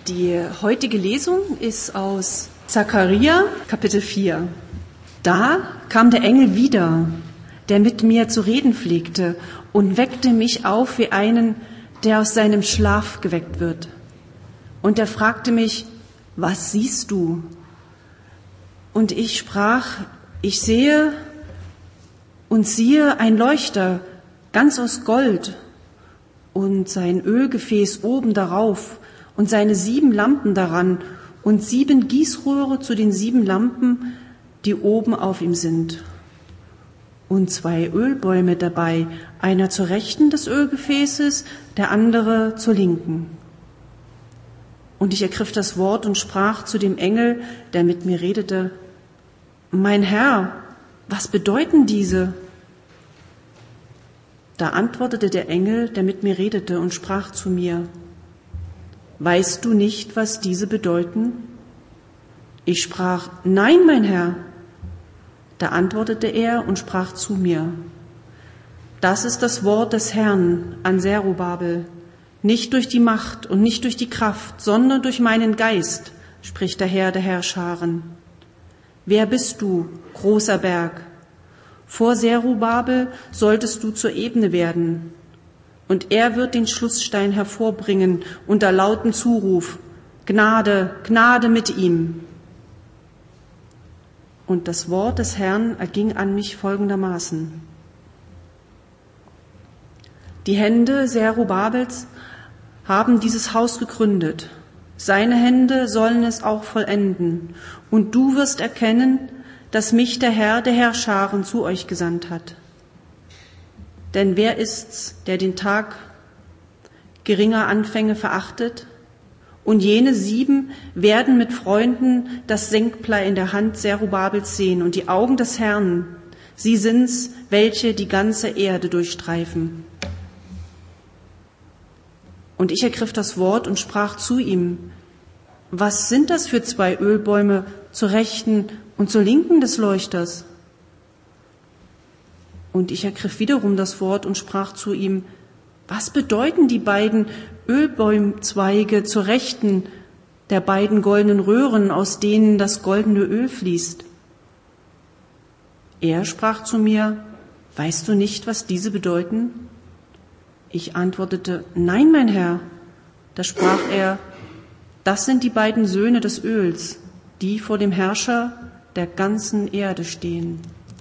Die heutige Lesung ist aus Zachariah, Kapitel 4. Da kam der Engel wieder, der mit mir zu reden pflegte, und weckte mich auf wie einen, der aus seinem Schlaf geweckt wird. Und er fragte mich, was siehst du? Und ich sprach, ich sehe und siehe ein Leuchter, ganz aus Gold, und sein Ölgefäß oben darauf und seine 7 Lampen daran und 7 Gießröhre zu den 7 Lampen, die oben auf ihm sind. Und 2 Ölbäume dabei, einer zur Rechten des Ölgefäßes, der andere zur Linken. Und ich ergriff das Wort und sprach zu dem Engel, der mit mir redete, mein Herr, was bedeuten diese? Da antwortete der Engel, der mit mir redete, und sprach zu mir, weißt du nicht, was diese bedeuten? Ich sprach, nein, mein Herr. Da antwortete er und sprach zu mir, das ist das Wort des Herrn an Zerubabel, nicht durch die Macht und nicht durch die Kraft, sondern durch meinen Geist, spricht der Herr der Herrscharen. Wer bist du, großer Berg? Vor Zerubabel solltest du zur Ebene werden. Und er wird den Schlussstein hervorbringen unter lauten Zuruf, Gnade, Gnade mit ihm. Und das Wort des Herrn erging an mich folgendermaßen. Die Hände Zerubabels haben dieses Haus gegründet. Seine Hände sollen es auch vollenden. Und du wirst erkennen, dass mich der Herr der Herrscharen zu euch gesandt hat. Denn wer ist's, der den Tag geringer Anfänge verachtet? Und jene 7 werden mit Freunden das Senkblei in der Hand Zerubabels sehen und die Augen des Herrn, sie sind's, welche die ganze Erde durchstreifen. Und ich ergriff das Wort und sprach zu ihm, was sind das für 2 Ölbäume zur Rechten und zur Linken des Leuchters? Und ich ergriff wiederum das Wort und sprach zu ihm, was bedeuten die beiden Ölbaumzweige zur Rechten der beiden goldenen Röhren, aus denen das goldene Öl fließt? Er sprach zu mir, weißt du nicht, was diese bedeuten? Ich antwortete, nein, mein Herr. Da sprach er, das sind die beiden Söhne des Öls, die vor dem Herrscher der ganzen Erde stehen.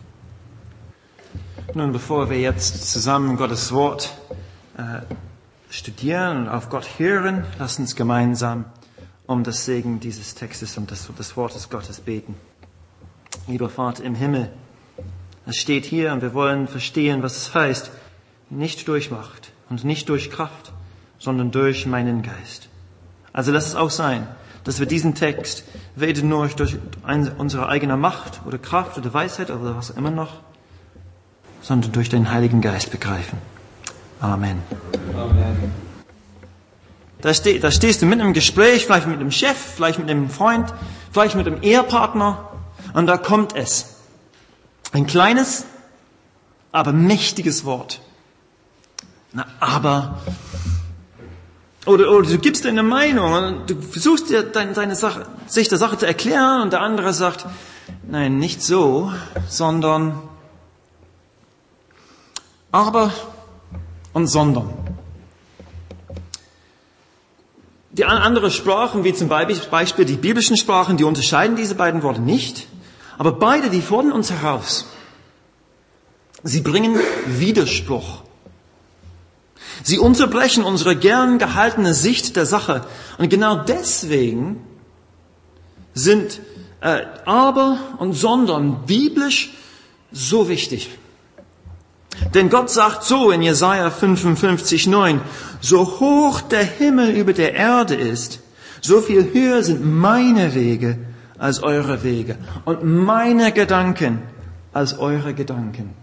Nun, bevor wir jetzt zusammen Gottes Wort studieren und auf Gott hören, lasst uns gemeinsam um das Segen dieses Textes und des Wortes Gottes beten. Lieber Vater im Himmel, es steht hier und wir wollen verstehen, was es heißt, nicht durch Macht und nicht durch Kraft, sondern durch meinen Geist. Also lass es auch sein, dass wir diesen Text weder nur durch unsere eigene Macht oder Kraft oder Weisheit oder was immer noch, sondern durch den Heiligen Geist begreifen. Amen. Amen. Da stehst du mit einem Gespräch, vielleicht mit einem Chef, vielleicht mit einem Freund, vielleicht mit einem Ehepartner, und da kommt es. Ein kleines, aber mächtiges Wort. Oder du gibst deine Meinung und du versuchst dir sich der Sache zu erklären, und der andere sagt, nein, nicht so, sondern aber und sondern. Die anderen Sprachen, wie zum Beispiel die biblischen Sprachen, die unterscheiden diese beiden Worte nicht, aber beide, die fordern uns heraus. Sie bringen Widerspruch. Sie unterbrechen unsere gern gehaltene Sicht der Sache. Und genau deswegen sind aber und sondern biblisch so wichtig. Denn Gott sagt so in Jesaja 55,9, so hoch der Himmel über der Erde ist, so viel höher sind meine Wege als eure Wege und meine Gedanken als eure Gedanken.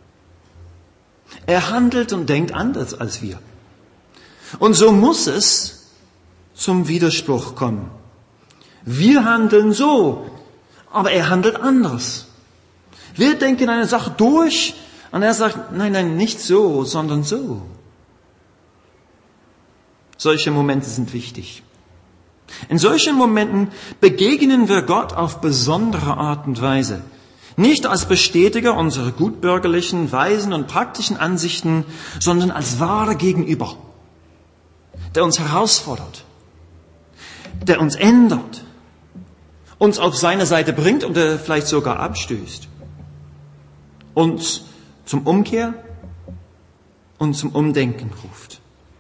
Er handelt und denkt anders als wir. Und so muss es zum Widerspruch kommen. Wir handeln so, aber er handelt anders. Wir denken eine Sache durch, und er sagt, nein, nicht so, sondern so. Solche Momente sind wichtig. In solchen Momenten begegnen wir Gott auf besondere Art und Weise. Nicht als Bestätiger unserer gutbürgerlichen, weisen und praktischen Ansichten, sondern als wahrer Gegenüber, der uns herausfordert, der uns ändert, uns auf seine Seite bringt oder vielleicht sogar abstößt, uns zum Umkehr und zum Umdenken ruft.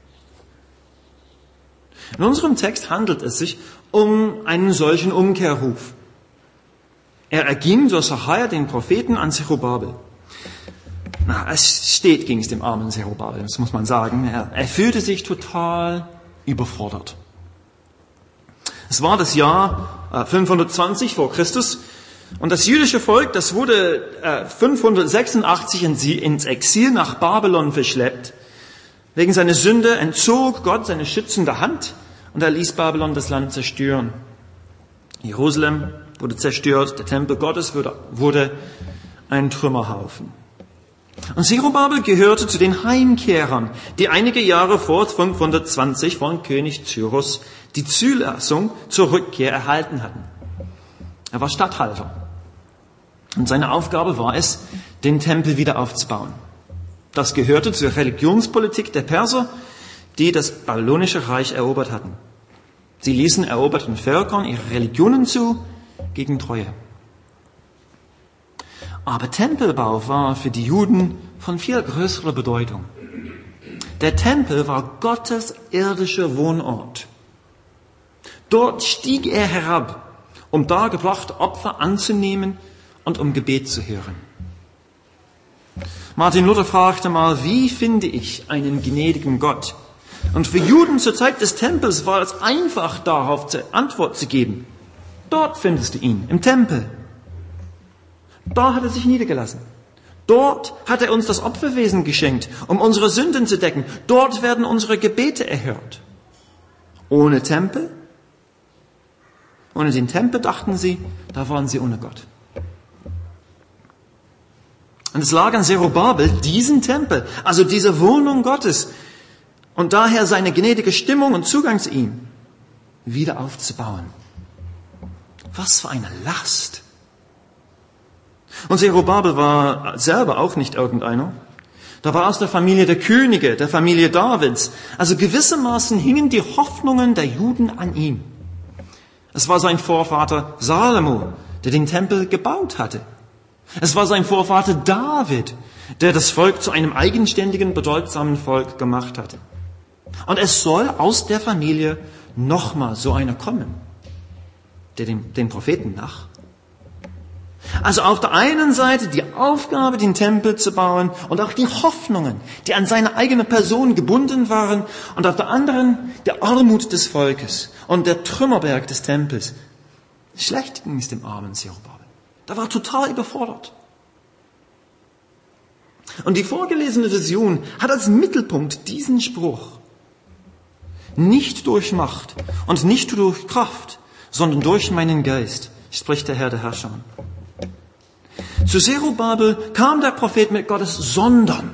In unserem Text handelt es sich um einen solchen Umkehrruf. Er erging durch Sacharja, den Propheten, an Zerubabel. Es ging es dem armen Zerubabel, das muss man sagen. Er fühlte sich total überfordert. Es war das Jahr 520 vor Christus und das jüdische Volk, das wurde 586 ins Exil nach Babylon verschleppt. Wegen seiner Sünde entzog Gott seine schützende Hand und er ließ Babylon das Land zerstören. Jerusalem wurde zerstört, der Tempel Gottes wurde ein Trümmerhaufen. Und Zerubabel gehörte zu den Heimkehrern, die einige Jahre vor 520 von König Cyrus die Zulassung zur Rückkehr erhalten hatten. Er war Statthalter und seine Aufgabe war es, den Tempel wieder aufzubauen. Das gehörte zur Religionspolitik der Perser, die das babylonische Reich erobert hatten. Sie ließen eroberten Völkern ihre Religionen zu, gegen Treue. Aber Tempelbau war für die Juden von viel größerer Bedeutung. Der Tempel war Gottes irdischer Wohnort. Dort stieg er herab, um dargebrachte Opfer anzunehmen und um Gebet zu hören. Martin Luther fragte mal, wie finde ich einen gnädigen Gott? Und für Juden zur Zeit des Tempels war es einfach, darauf Antwort zu geben. Dort findest du ihn, im Tempel. Da hat er sich niedergelassen. Dort hat er uns das Opferwesen geschenkt, um unsere Sünden zu decken. Dort werden unsere Gebete erhört. Ohne Tempel? Ohne den Tempel, dachten sie, da waren sie ohne Gott. Und es lag an Zerubabel, diesen Tempel, also diese Wohnung Gottes, und daher seine gnädige Stimmung und Zugang zu ihm, wieder aufzubauen. Was für eine Last! Und Zerubabel war selber auch nicht irgendeiner. Da war aus der Familie der Könige, der Familie Davids. Also gewissermaßen hingen die Hoffnungen der Juden an ihm. Es war sein Vorvater Salomo, der den Tempel gebaut hatte. Es war sein Vorvater David, der das Volk zu einem eigenständigen, bedeutsamen Volk gemacht hatte. Und es soll aus der Familie nochmal so einer kommen, der den Propheten nach. Also auf der einen Seite die Aufgabe, den Tempel zu bauen und auch die Hoffnungen, die an seine eigene Person gebunden waren, und auf der anderen der Armut des Volkes und der Trümmerberg des Tempels. Schlecht ging es dem armen Zerubabel. Der war total überfordert. Und die vorgelesene Vision hat als Mittelpunkt diesen Spruch: Nicht durch Macht und nicht durch Kraft, sondern durch meinen Geist, spricht der Herr der Herrscher. Zu Zerubabel kam der Prophet mit Gottes Sondern.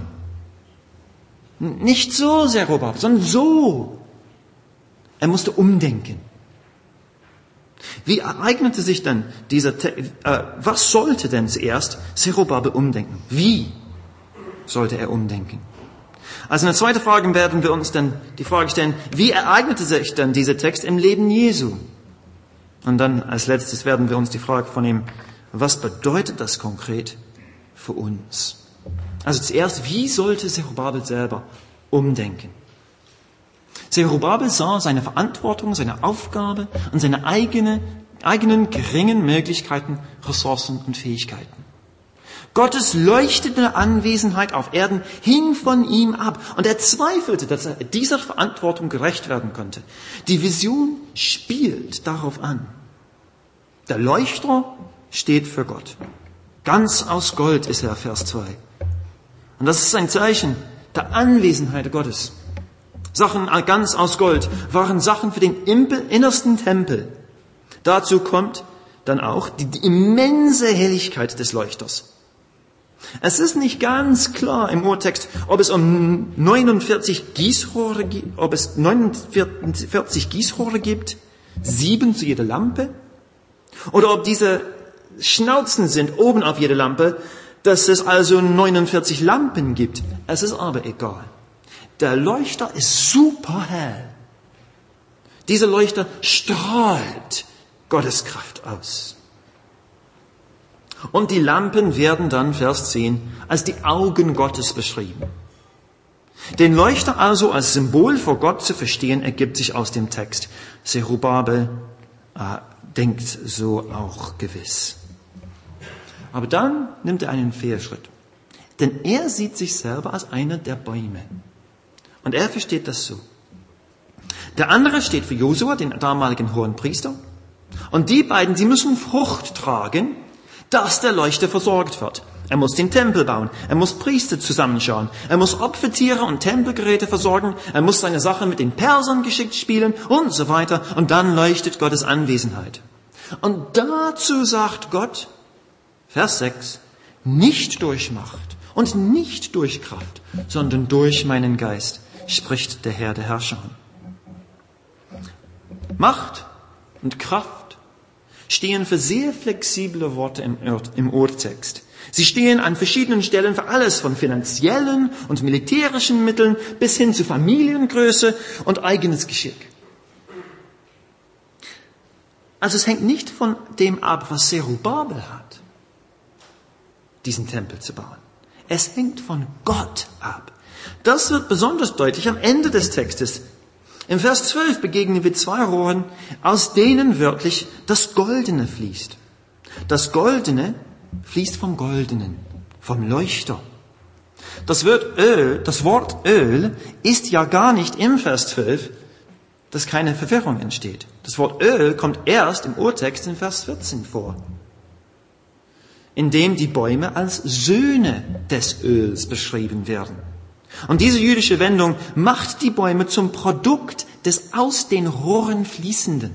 Nicht so Zerubabel, sondern so. Er musste umdenken. Wie ereignete sich denn was sollte denn zuerst Zerubabel umdenken? Wie sollte er umdenken? Also eine zweite Frage werden wir uns dann die Frage stellen, wie ereignete sich denn dieser Text im Leben Jesu? Und dann als letztes werden wir uns die Frage vornehmen, was bedeutet das konkret für uns? Also zuerst, wie sollte Zerubabel selber umdenken? Zerubabel sah seine Verantwortung, seine Aufgabe und seine eigenen geringen Möglichkeiten, Ressourcen und Fähigkeiten. Gottes leuchtende Anwesenheit auf Erden hing von ihm ab und er zweifelte, dass er dieser Verantwortung gerecht werden konnte. Die Vision spielt darauf an. Der Leuchter steht für Gott. Ganz aus Gold ist er, Vers 2. Und das ist ein Zeichen der Anwesenheit Gottes. Sachen ganz aus Gold waren Sachen für den innersten Tempel. Dazu kommt dann auch die immense Helligkeit des Leuchters. Es ist nicht ganz klar im Urtext, ob es 49 Gießrohre gibt, 7 zu jeder Lampe? Oder ob diese Schnauzen sind oben auf jeder Lampe, dass es also 49 Lampen gibt. Es ist aber egal. Der Leuchter ist super hell. Dieser Leuchter strahlt Gottes Kraft aus. Und die Lampen werden dann, Vers 10, als die Augen Gottes beschrieben. Den Leuchter also als Symbol vor Gott zu verstehen, ergibt sich aus dem Text. Zerubabel denkt so auch gewiss. Aber dann nimmt er einen Fehlschritt. Denn er sieht sich selber als einer der Bäume. Und er versteht das so. Der andere steht für Josua, den damaligen Hohenpriester. Und die beiden, sie müssen Frucht tragen, dass der Leuchter versorgt wird. Er muss den Tempel bauen. Er muss Priester zusammenschauen. Er muss Opfertiere und Tempelgeräte versorgen. Er muss seine Sache mit den Persern geschickt spielen und so weiter. Und dann leuchtet Gottes Anwesenheit. Und dazu sagt Gott, Vers 6, nicht durch Macht und nicht durch Kraft, sondern durch meinen Geist, spricht der Herr der Herrscher. Macht und Kraft stehen für sehr flexible Worte im Urtext. Sie stehen an verschiedenen Stellen für alles von finanziellen und militärischen Mitteln bis hin zu Familiengröße und eigenes Geschick. Also es hängt nicht von dem ab, was Zerubabel hat, diesen Tempel zu bauen. Es hängt von Gott ab. Das wird besonders deutlich am Ende des Textes. Im Vers 12 begegnen wir 2 Rohren, aus denen wörtlich das Goldene fließt. Das Goldene fließt vom Goldenen, vom Leuchter. Das Wort Öl ist ja gar nicht im Vers 12, dass keine Verwirrung entsteht. Das Wort Öl kommt erst im Urtext in Vers 14 vor, in dem die Bäume als Söhne des Öls beschrieben werden. Und diese jüdische Wendung macht die Bäume zum Produkt des aus den Rohren Fließenden.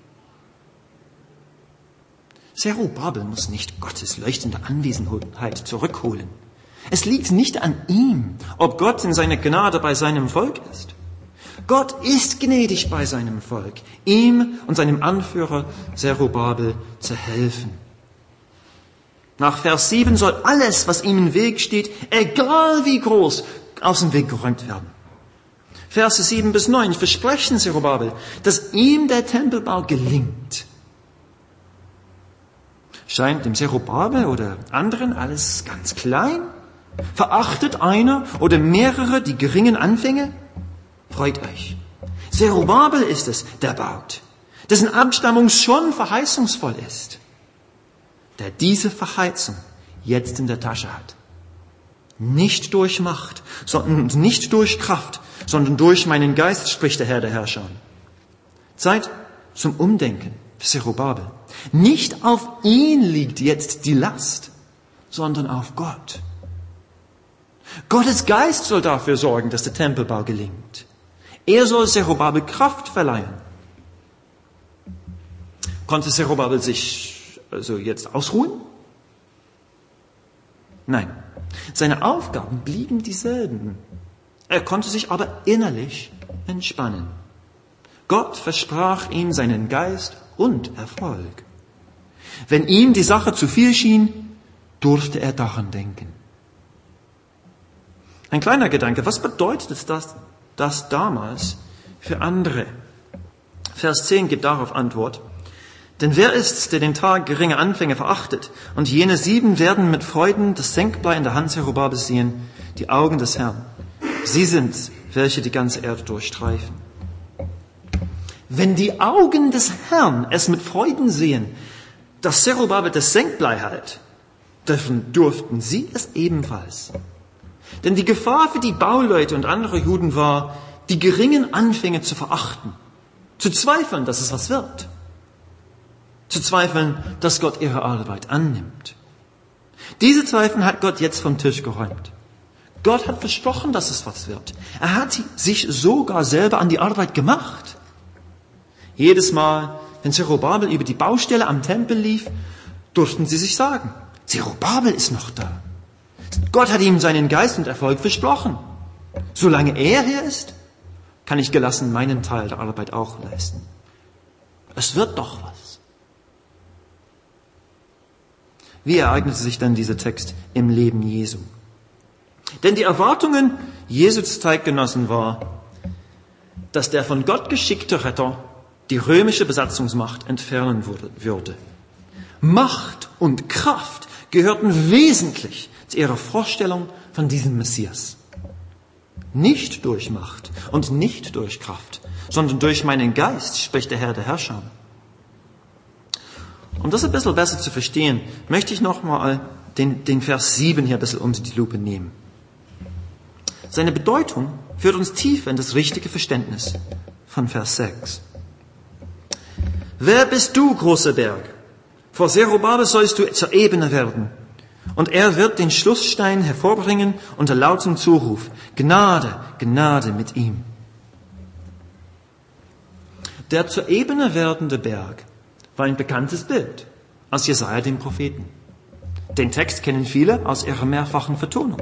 Zerubabel muss nicht Gottes leuchtende Anwesenheit zurückholen. Es liegt nicht an ihm, ob Gott in seiner Gnade bei seinem Volk ist. Gott ist gnädig bei seinem Volk, ihm und seinem Anführer Zerubabel zu helfen. Nach Vers 7 soll alles, was ihm im Weg steht, egal wie groß, aus dem Weg geräumt werden. Verse 7 bis 9 versprechen Zerubabel, dass ihm der Tempelbau gelingt. Scheint dem Zerubabel oder anderen alles ganz klein? Verachtet einer oder mehrere die geringen Anfänge? Freut euch. Zerubabel ist es, der baut, dessen Abstammung schon verheißungsvoll ist, der diese Verheißung jetzt in der Tasche hat. Nicht durch Macht, sondern nicht durch Kraft, sondern durch meinen Geist, spricht der Herr der Herrscher. Zeit zum Umdenken für Zerubabel. Nicht auf ihn liegt jetzt die Last, sondern auf Gott. Gottes Geist soll dafür sorgen, dass der Tempelbau gelingt. Er soll Zerubabel Kraft verleihen. Konnte Zerubabel sich also jetzt ausruhen? Nein. Seine Aufgaben blieben dieselben. Er konnte sich aber innerlich entspannen. Gott versprach ihm seinen Geist und Erfolg. Wenn ihm die Sache zu viel schien, durfte er daran denken. Ein kleiner Gedanke, was bedeutet das damals für andere? Vers 10 gibt darauf Antwort. Denn wer ist's, der den Tag geringer Anfänge verachtet? Und jene 7 werden mit Freuden das Senkblei in der Hand Zerubabels sehen, die Augen des Herrn. Sie sind's, welche die ganze Erde durchstreifen. Wenn die Augen des Herrn es mit Freuden sehen, dass Zerubabel das Senkblei hält, durften sie es ebenfalls. Denn die Gefahr für die Bauleute und andere Juden war, die geringen Anfänge zu verachten, zu zweifeln, dass es was wird. Zu zweifeln, dass Gott ihre Arbeit annimmt. Diese Zweifel hat Gott jetzt vom Tisch geräumt. Gott hat versprochen, dass es was wird. Er hat sich sogar selber an die Arbeit gemacht. Jedes Mal, wenn Zerubabel über die Baustelle am Tempel lief, durften sie sich sagen, Zerubabel ist noch da. Gott hat ihm seinen Geist und Erfolg versprochen. Solange er hier ist, kann ich gelassen meinen Teil der Arbeit auch leisten. Es wird doch was. Wie ereignete sich dann dieser Text im Leben Jesu? Denn die Erwartungen Jesus Zeitgenossen war, dass der von Gott geschickte Retter die römische Besatzungsmacht entfernen würde. Macht und Kraft gehörten wesentlich zu ihrer Vorstellung von diesem Messias. Nicht durch Macht und nicht durch Kraft, sondern durch meinen Geist, spricht der Herr der Herrscher. Um das ein bisschen besser zu verstehen, möchte ich nochmal den Vers 7 hier ein bisschen unter die Lupe nehmen. Seine Bedeutung führt uns tiefer in das richtige Verständnis von Vers 6. Wer bist du, großer Berg? Vor Zerubabel sollst du zur Ebene werden. Und er wird den Schlussstein hervorbringen unter lautem Zuruf. Gnade, Gnade mit ihm. Der zur Ebene werdende Berg war ein bekanntes Bild aus Jesaja dem Propheten. Den Text kennen viele aus ihrer mehrfachen Vertonung.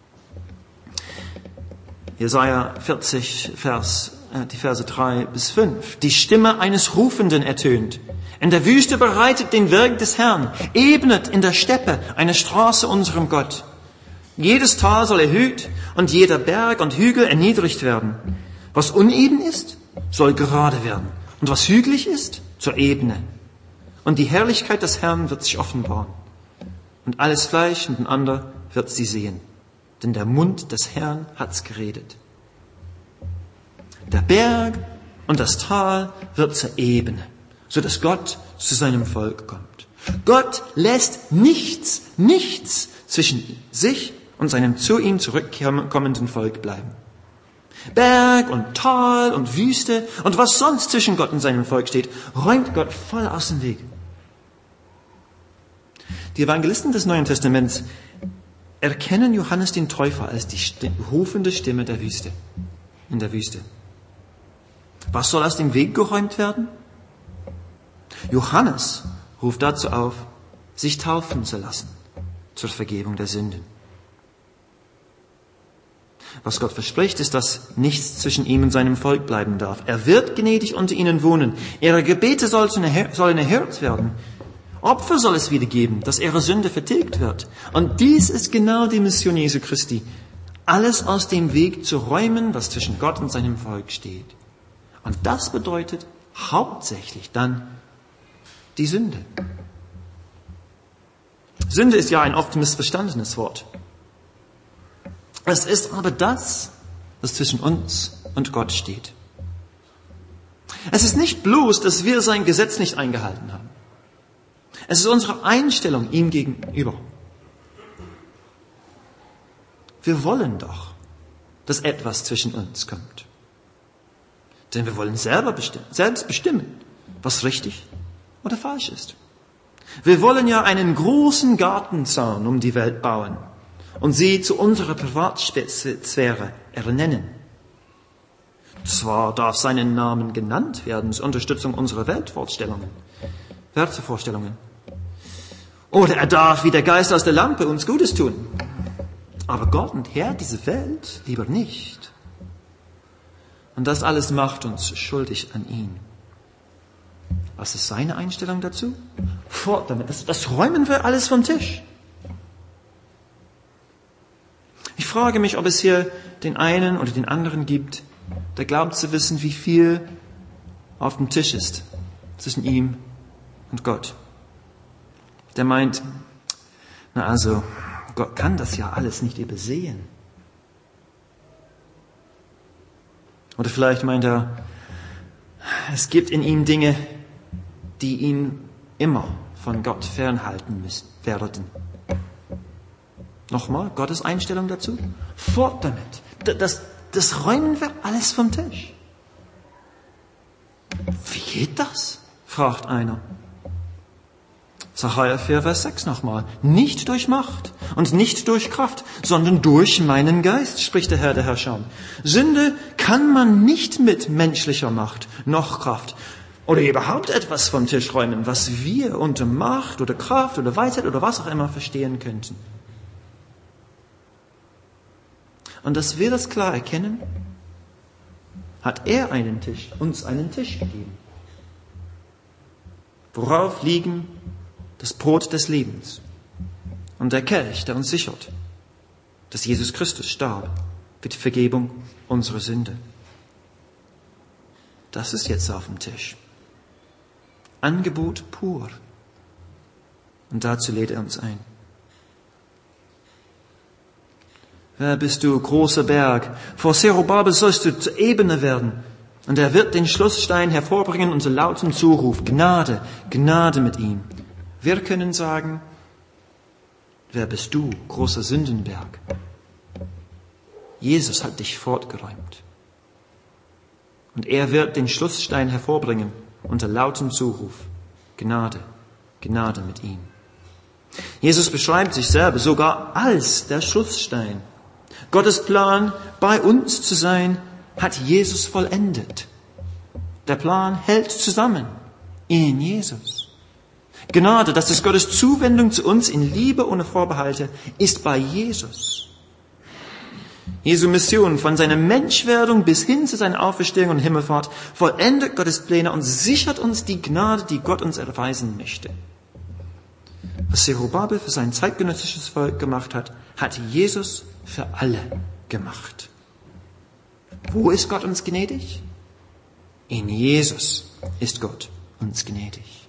Jesaja 40, die Verse 3 bis 5. Die Stimme eines Rufenden ertönt. In der Wüste bereitet den Weg des Herrn, ebnet in der Steppe eine Straße unserem Gott. Jedes Tal soll erhöht und jeder Berg und Hügel erniedrigt werden. Was uneben ist, soll gerade werden. Und was hügelig ist, zur Ebene. Und die Herrlichkeit des Herrn wird sich offenbaren. Und alles Fleisch miteinander wird sie sehen. Denn der Mund des Herrn hat's geredet. Der Berg und das Tal wird zur Ebene, so dass Gott zu seinem Volk kommt. Gott lässt nichts zwischen sich und seinem zu ihm zurückkommenden Volk bleiben. Berg und Tal und Wüste und was sonst zwischen Gott und seinem Volk steht, räumt Gott voll aus dem Weg. Die Evangelisten des Neuen Testaments erkennen Johannes den Täufer als die rufende Stimme der Wüste, in der Wüste. Was soll aus dem Weg geräumt werden? Johannes ruft dazu auf, sich taufen zu lassen zur Vergebung der Sünden. Was Gott verspricht, ist, dass nichts zwischen ihm und seinem Volk bleiben darf. Er wird gnädig unter ihnen wohnen. Ihre Gebete sollen erhört werden. Opfer soll es wieder geben, dass ihre Sünde vertilgt wird. Und dies ist genau die Mission Jesu Christi. Alles aus dem Weg zu räumen, was zwischen Gott und seinem Volk steht. Und das bedeutet hauptsächlich dann die Sünde. Sünde ist ja ein oft missverstandenes Wort. Es ist aber das, was zwischen uns und Gott steht. Es ist nicht bloß, dass wir sein Gesetz nicht eingehalten haben. Es ist unsere Einstellung ihm gegenüber. Wir wollen doch, dass etwas zwischen uns kommt. Denn wir wollen selbst bestimmen, was richtig oder falsch ist. Wir wollen ja einen großen Gartenzaun um die Welt bauen und sie zu unserer Privatsphäre ernennen. Zwar darf seinen Namen genannt werden zur Unterstützung unserer Wertevorstellungen. Oder er darf wie der Geist aus der Lampe uns Gutes tun. Aber Gott und Herr dieser Welt lieber nicht. Und das alles macht uns schuldig an ihn. Was ist seine Einstellung dazu? Fort damit. Das räumen wir alles vom Tisch. Ich frage mich, ob es hier den einen oder den anderen gibt, der glaubt zu wissen, wie viel auf dem Tisch ist zwischen ihm und Gott. Der meint, Gott kann das ja alles nicht übersehen. Oder vielleicht meint er, es gibt in ihm Dinge, die ihn immer von Gott fernhalten werden. Nochmal, Gottes Einstellung dazu? Fort damit. Das räumen wir alles vom Tisch. Wie geht das? Fragt einer. Sacharja 4, Vers 6 nochmal. Nicht durch Macht und nicht durch Kraft, sondern durch meinen Geist, spricht der Herr der Herrscher. Sünde kann man nicht mit menschlicher Macht noch Kraft oder überhaupt etwas vom Tisch räumen, was wir unter Macht oder Kraft oder Weisheit oder was auch immer verstehen könnten. Und dass wir das klar erkennen, hat er uns einen Tisch gegeben. worauf liegen das Brot des Lebens und der Kelch, der uns sichert, dass Jesus Christus starb für die Vergebung unserer Sünde. Das ist jetzt auf dem Tisch. Angebot pur. Und dazu lädt er uns ein. Wer bist du, großer Berg? Vor Zerubabel sollst du zur Ebene werden. Und er wird den Schlussstein hervorbringen unter lautem Zuruf. Gnade, Gnade mit ihm. Wir können sagen, wer bist du, großer Sündenberg? Jesus hat dich fortgeräumt. Und er wird den Schlussstein hervorbringen unter lautem Zuruf. Gnade, Gnade mit ihm. Jesus beschreibt sich selber sogar als der Schlussstein. Gottes Plan, bei uns zu sein, hat Jesus vollendet. Der Plan hält zusammen in Jesus. Gnade, das ist Gottes Zuwendung zu uns in Liebe ohne Vorbehalte, ist bei Jesus. Jesu Mission von seiner Menschwerdung bis hin zu seiner Auferstehung und Himmelfahrt vollendet Gottes Pläne und sichert uns die Gnade, die Gott uns erweisen möchte. Was Zerubabel für sein zeitgenössisches Volk gemacht hat, hat Jesus für alle gemacht. Wo ist Gott uns gnädig? In Jesus ist Gott uns gnädig.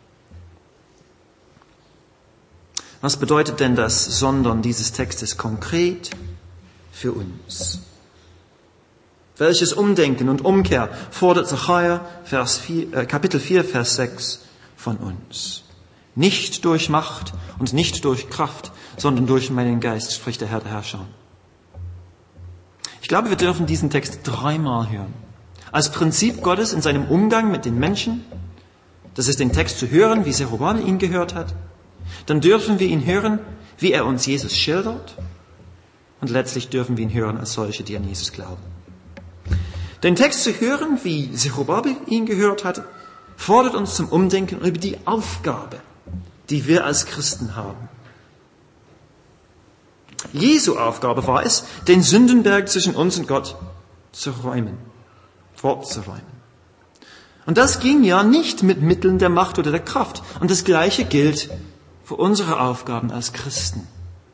Was bedeutet denn das Sondern dieses Textes konkret für uns? Welches Umdenken und Umkehr fordert Sacharja Kapitel 4, Vers 6 von uns? Nicht durch Macht und nicht durch Kraft, sondern durch meinen Geist, spricht der Herr der Herrscher. Ich glaube, wir dürfen diesen Text 3-mal hören. Als Prinzip Gottes in seinem Umgang mit den Menschen. Das ist den Text zu hören, wie Zerubabel ihn gehört hat. Dann dürfen wir ihn hören, wie er uns Jesus schildert. Und letztlich dürfen wir ihn hören als solche, die an Jesus glauben. Den Text zu hören, wie Zerubabel ihn gehört hat, fordert uns zum Umdenken über die Aufgabe, die wir als Christen haben. Jesu Aufgabe war es, den Sündenberg zwischen uns und Gott zu räumen, fortzuräumen. Und das ging ja nicht mit Mitteln der Macht oder der Kraft. Und das Gleiche gilt für unsere Aufgaben als Christen.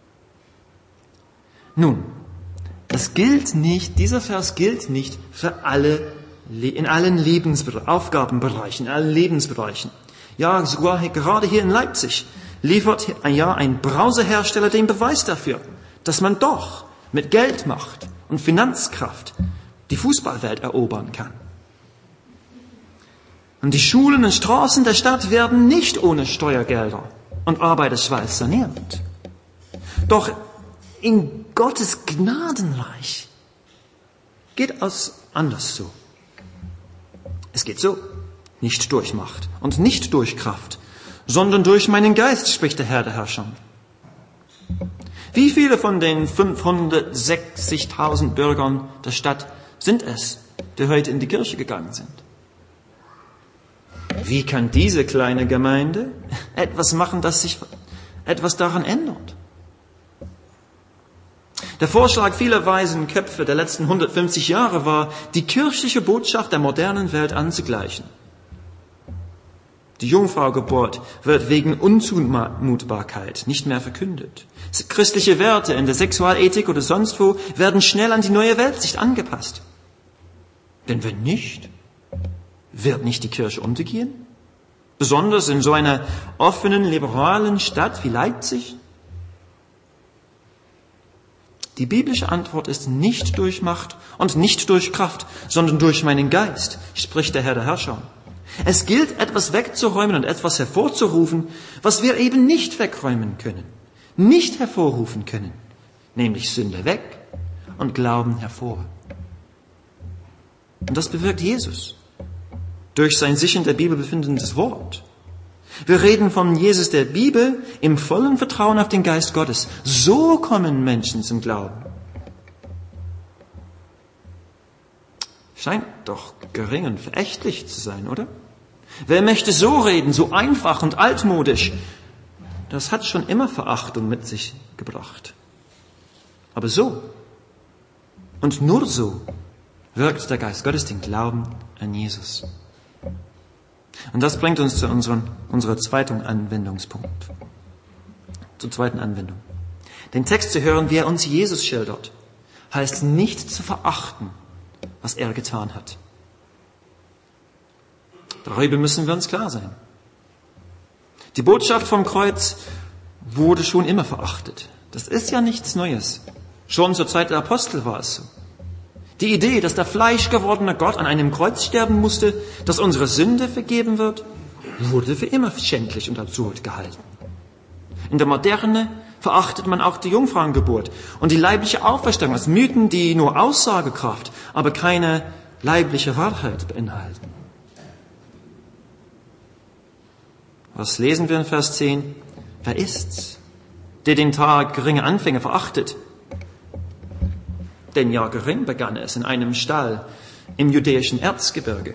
Nun, dieser Vers gilt nicht für alle, in allen Aufgabenbereichen, in allen Lebensbereichen. Ja, sogar gerade hier in Leipzig liefert ja ein Brausehersteller den Beweis dafür, dass man doch mit Geldmacht und Finanzkraft die Fußballwelt erobern kann. Und die Schulen und Straßen der Stadt werden nicht ohne Steuergelder und Arbeiterschweiß saniert. Doch in Gottes Gnadenreich geht es anders so. Es geht so, nicht durch Macht und nicht durch Kraft, sondern durch meinen Geist, spricht der Herr der Herrscher. Wie viele von den 560.000 Bürgern der Stadt sind es, die heute in die Kirche gegangen sind? Wie kann diese kleine Gemeinde etwas machen, dass sich etwas daran ändert? Der Vorschlag vieler weisen Köpfe der letzten 150 Jahre war, die kirchliche Botschaft der modernen Welt anzugleichen. Die Jungfraugeburt wird wegen Unzumutbarkeit nicht mehr verkündet. Christliche Werte in der Sexualethik oder sonst wo werden schnell an die neue Weltsicht angepasst. Denn wenn nicht, wird nicht die Kirche untergehen? Besonders in so einer offenen, liberalen Stadt wie Leipzig? Die biblische Antwort ist nicht durch Macht und nicht durch Kraft, sondern durch meinen Geist, spricht der Herr der Herrscher. Es gilt, etwas wegzuräumen und etwas hervorzurufen, was wir eben nicht wegräumen können, nicht hervorrufen können, nämlich Sünde weg und Glauben hervor. Und das bewirkt Jesus durch sein sich in der Bibel befindendes Wort. Wir reden von Jesus der Bibel im vollen Vertrauen auf den Geist Gottes. So kommen Menschen zum Glauben. Scheint doch gering und verächtlich zu sein, oder? Wer möchte so reden, so einfach und altmodisch? Das hat schon immer Verachtung mit sich gebracht. Aber so und nur so wirkt der Geist Gottes den Glauben an Jesus. Und das bringt uns zu unserer zweiten Anwendungspunkt. Zur zweiten Anwendung. Den Text zu hören, wie er uns Jesus schildert, heißt nicht zu verachten, was er getan hat. Darüber müssen wir uns klar sein. Die Botschaft vom Kreuz wurde schon immer verachtet. Das ist ja nichts Neues. Schon zur Zeit der Apostel war es so. Die Idee, dass der fleischgewordene Gott an einem Kreuz sterben musste, dass unsere Sünde vergeben wird, wurde für immer schändlich und absurd gehalten. In der Moderne verachtet man auch die Jungfrauengeburt und die leibliche Auferstehung als Mythen, die nur Aussagekraft, aber keine leibliche Wahrheit beinhalten. Was lesen wir in Vers 10? Wer ist's, der den Tag geringe Anfänge verachtet? Denn ja, gering begann es in einem Stall im judäischen Erzgebirge.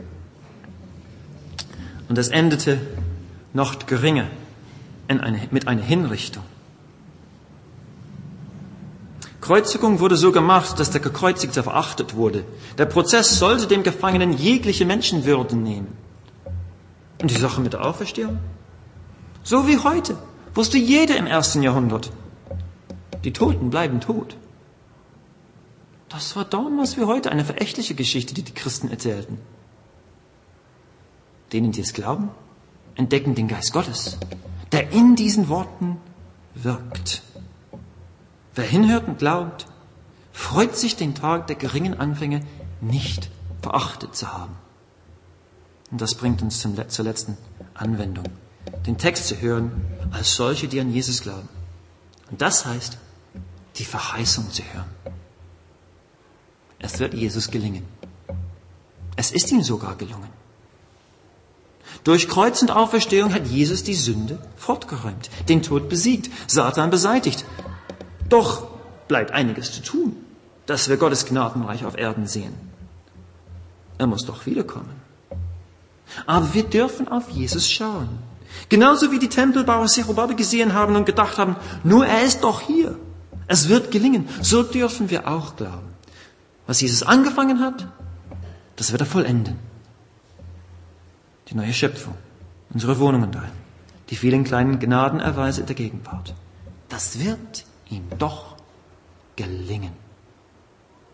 Und es endete noch geringer mit einer Hinrichtung. Kreuzigung wurde so gemacht, dass der Gekreuzigte verachtet wurde. Der Prozess sollte dem Gefangenen jegliche Menschenwürde nehmen. Und die Sache mit der Auferstehung? So wie heute, wusste jeder im 1. Jahrhundert. Die Toten bleiben tot. Das war damals wie heute eine verächtliche Geschichte, die die Christen erzählten. Denen, die es glauben, entdecken den Geist Gottes, der in diesen Worten wirkt. Wer hinhört und glaubt, freut sich, den Tag der geringen Anfänge nicht verachtet zu haben. Und das bringt uns zur letzten Anwendung. Den Text zu hören als solche, die an Jesus glauben. Und das heißt, die Verheißung zu hören. Es wird Jesus gelingen. Es ist ihm sogar gelungen. Durch Kreuz und Auferstehung hat Jesus die Sünde fortgeräumt, den Tod besiegt, Satan beseitigt. Doch bleibt einiges zu tun, dass wir Gottes Gnadenreich auf Erden sehen. Er muss doch wiederkommen. Aber wir dürfen auf Jesus schauen. Genauso wie die Tempelbauer Zerubbabel gesehen haben und gedacht haben, nur er ist doch hier. Es wird gelingen. So dürfen wir auch glauben. Was Jesus angefangen hat, das wird er vollenden. Die neue Schöpfung, unsere Wohnungen darin, die vielen kleinen Gnadenerweise in der Gegenwart. Das wird ihm doch gelingen.